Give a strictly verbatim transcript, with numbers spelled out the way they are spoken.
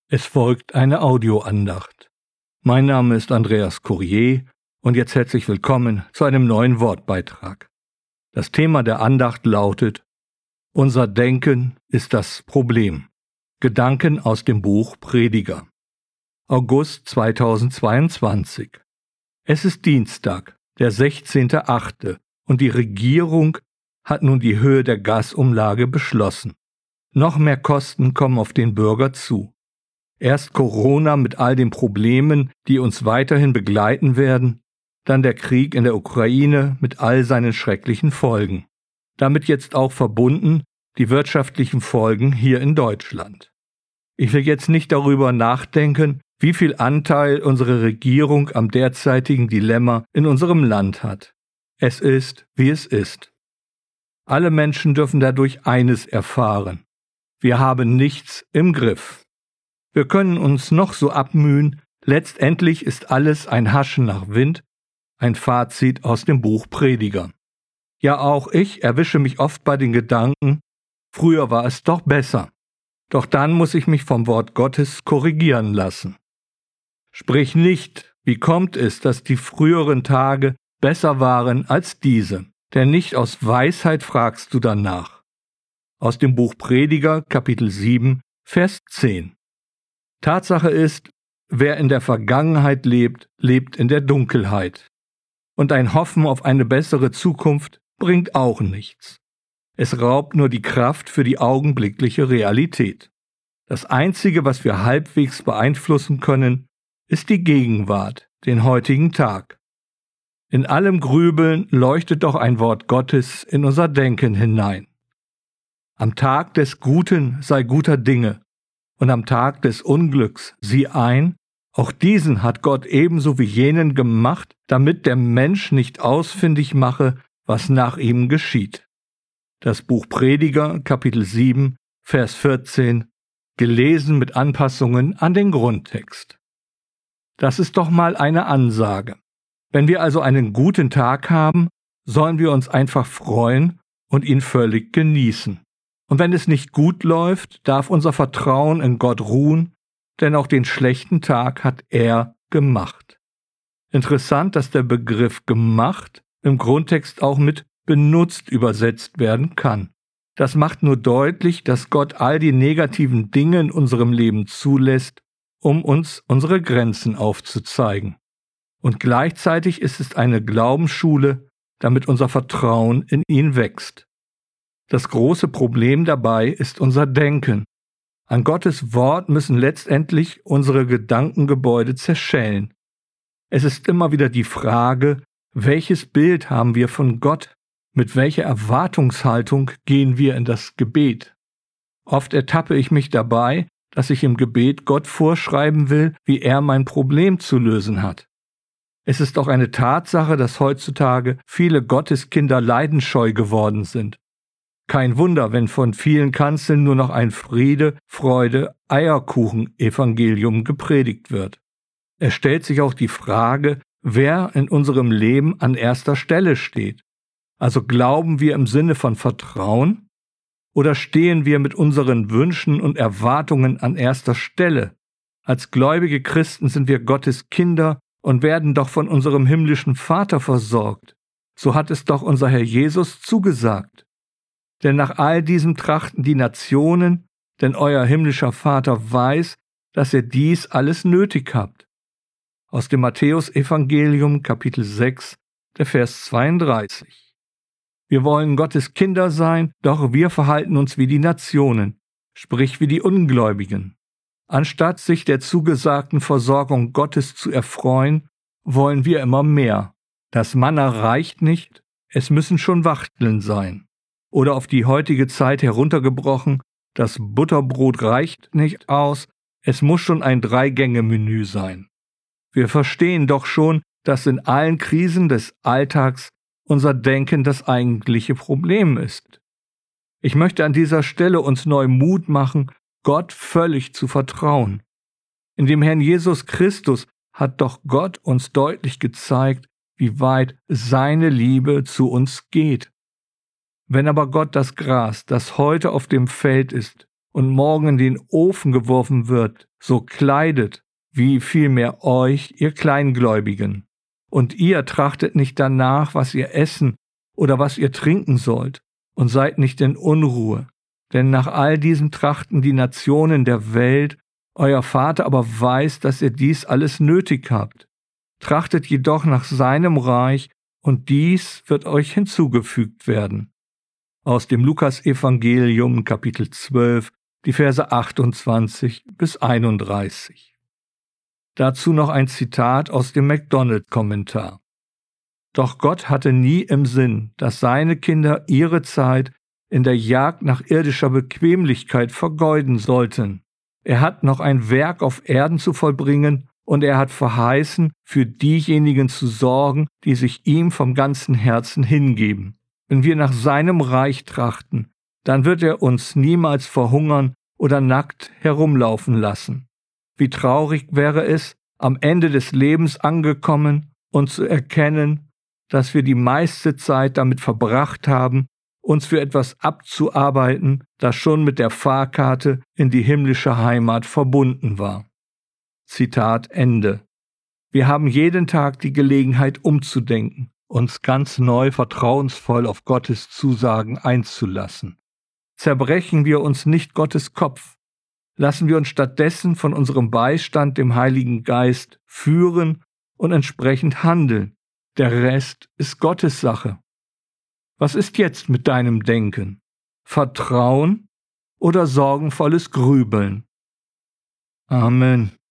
Es folgt eine Audioandacht. Mein Name ist Andreas Courier und jetzt herzlich willkommen zu einem neuen Wortbeitrag. Das Thema der Andacht lautet: Unser Denken ist das Problem. Gedanken aus dem Buch Prediger. August zweitausendzweiundzwanzig. Es ist Dienstag, der sechzehnter achte und die Regierung hat nun die Höhe der Gasumlage beschlossen. Noch mehr Kosten kommen auf den Bürger zu. Erst Corona mit all den Problemen, die uns weiterhin begleiten werden, dann der Krieg in der Ukraine mit all seinen schrecklichen Folgen. Damit jetzt auch verbunden die wirtschaftlichen Folgen hier in Deutschland. Ich will jetzt nicht darüber nachdenken, wie viel Anteil unsere Regierung am derzeitigen Dilemma in unserem Land hat. Es ist, wie es ist. Alle Menschen dürfen dadurch eines erfahren: Wir haben nichts im Griff. Wir können uns noch so abmühen, letztendlich ist alles ein Haschen nach Wind, ein Fazit aus dem Buch Prediger. Ja, auch ich erwische mich oft bei den Gedanken, früher war es doch besser. Doch dann muss ich mich vom Wort Gottes korrigieren lassen. Sprich nicht, wie kommt es, dass die früheren Tage besser waren als diese? Denn nicht aus Weisheit fragst du danach. Aus dem Buch Prediger, Kapitel sieben, Vers zehn. Tatsache ist, wer in der Vergangenheit lebt, lebt in der Dunkelheit. Und ein Hoffen auf eine bessere Zukunft bringt auch nichts. Es raubt nur die Kraft für die augenblickliche Realität. Das Einzige, was wir halbwegs beeinflussen können, ist die Gegenwart, den heutigen Tag. In allem Grübeln leuchtet doch ein Wort Gottes in unser Denken hinein. Am Tag des Guten sei guter Dinge, und am Tag des Unglücks sieh ein, auch diesen hat Gott ebenso wie jenen gemacht, damit der Mensch nicht ausfindig mache, was nach ihm geschieht. Das Buch Prediger, Kapitel sieben, Vers vierzehn, gelesen mit Anpassungen an den Grundtext. Das ist doch mal eine Ansage. Wenn wir also einen guten Tag haben, sollen wir uns einfach freuen und ihn völlig genießen. Und wenn es nicht gut läuft, darf unser Vertrauen in Gott ruhen, denn auch den schlechten Tag hat er gemacht. Interessant, dass der Begriff gemacht im Grundtext auch mit benutzt übersetzt werden kann. Das macht nur deutlich, dass Gott all die negativen Dinge in unserem Leben zulässt, um uns unsere Grenzen aufzuzeigen. Und gleichzeitig ist es eine Glaubensschule, damit unser Vertrauen in ihn wächst. Das große Problem dabei ist unser Denken. An Gottes Wort müssen letztendlich unsere Gedankengebäude zerschellen. Es ist immer wieder die Frage, welches Bild haben wir von Gott? Mit welcher Erwartungshaltung gehen wir in das Gebet? Oft ertappe ich mich dabei, dass ich im Gebet Gott vorschreiben will, wie er mein Problem zu lösen hat. Es ist auch eine Tatsache, dass heutzutage viele Gotteskinder leidensscheu geworden sind. Kein Wunder, wenn von vielen Kanzeln nur noch ein Friede, Freude, Eierkuchen-Evangelium gepredigt wird. Es stellt sich auch die Frage, wer in unserem Leben an erster Stelle steht. Also glauben wir im Sinne von Vertrauen oder stehen wir mit unseren Wünschen und Erwartungen an erster Stelle? Als gläubige Christen sind wir Gottes Kinder und werden doch von unserem himmlischen Vater versorgt. So hat es doch unser Herr Jesus zugesagt. Denn nach all diesem trachten die Nationen, denn euer himmlischer Vater weiß, dass ihr dies alles nötig habt. Aus dem Matthäus-Evangelium, Kapitel sechs, der Vers zweiunddreißig. Wir wollen Gottes Kinder sein, doch wir verhalten uns wie die Nationen, sprich wie die Ungläubigen. Anstatt sich der zugesagten Versorgung Gottes zu erfreuen, wollen wir immer mehr. Das Manna reicht nicht, es müssen schon Wachteln sein. Oder auf die heutige Zeit heruntergebrochen, das Butterbrot reicht nicht aus, es muss schon ein Drei-Gänge-Menü sein. Wir verstehen doch schon, dass in allen Krisen des Alltags unser Denken das eigentliche Problem ist. Ich möchte an dieser Stelle uns neu Mut machen, Gott völlig zu vertrauen. In dem Herrn Jesus Christus hat doch Gott uns deutlich gezeigt, wie weit seine Liebe zu uns geht. Wenn aber Gott das Gras, das heute auf dem Feld ist, und morgen in den Ofen geworfen wird, so kleidet, wie vielmehr euch, ihr Kleingläubigen. Und ihr trachtet nicht danach, was ihr essen oder was ihr trinken sollt, und seid nicht in Unruhe, denn nach all diesem trachten die Nationen der Welt, euer Vater aber weiß, dass ihr dies alles nötig habt. Trachtet jedoch nach seinem Reich, und dies wird euch hinzugefügt werden. Aus dem Lukas-Evangelium, Kapitel zwölf, die Verse achtundzwanzig bis einunddreißig. Dazu noch ein Zitat aus dem MacDonald-Kommentar. Doch Gott hatte nie im Sinn, dass seine Kinder ihre Zeit in der Jagd nach irdischer Bequemlichkeit vergeuden sollten. Er hat noch ein Werk auf Erden zu vollbringen, und er hat verheißen, für diejenigen zu sorgen, die sich ihm vom ganzen Herzen hingeben. Wenn wir nach seinem Reich trachten, dann wird er uns niemals verhungern oder nackt herumlaufen lassen. Wie traurig wäre es, am Ende des Lebens angekommen und zu erkennen, dass wir die meiste Zeit damit verbracht haben, uns für etwas abzuarbeiten, das schon mit der Fahrkarte in die himmlische Heimat verbunden war. Zitat Ende. Wir haben jeden Tag die Gelegenheit umzudenken, uns ganz neu vertrauensvoll auf Gottes Zusagen einzulassen. Zerbrechen wir uns nicht Gottes Kopf. Lassen wir uns stattdessen von unserem Beistand, dem Heiligen Geist, führen und entsprechend handeln. Der Rest ist Gottes Sache. Was ist jetzt mit deinem Denken? Vertrauen oder sorgenvolles Grübeln? Amen.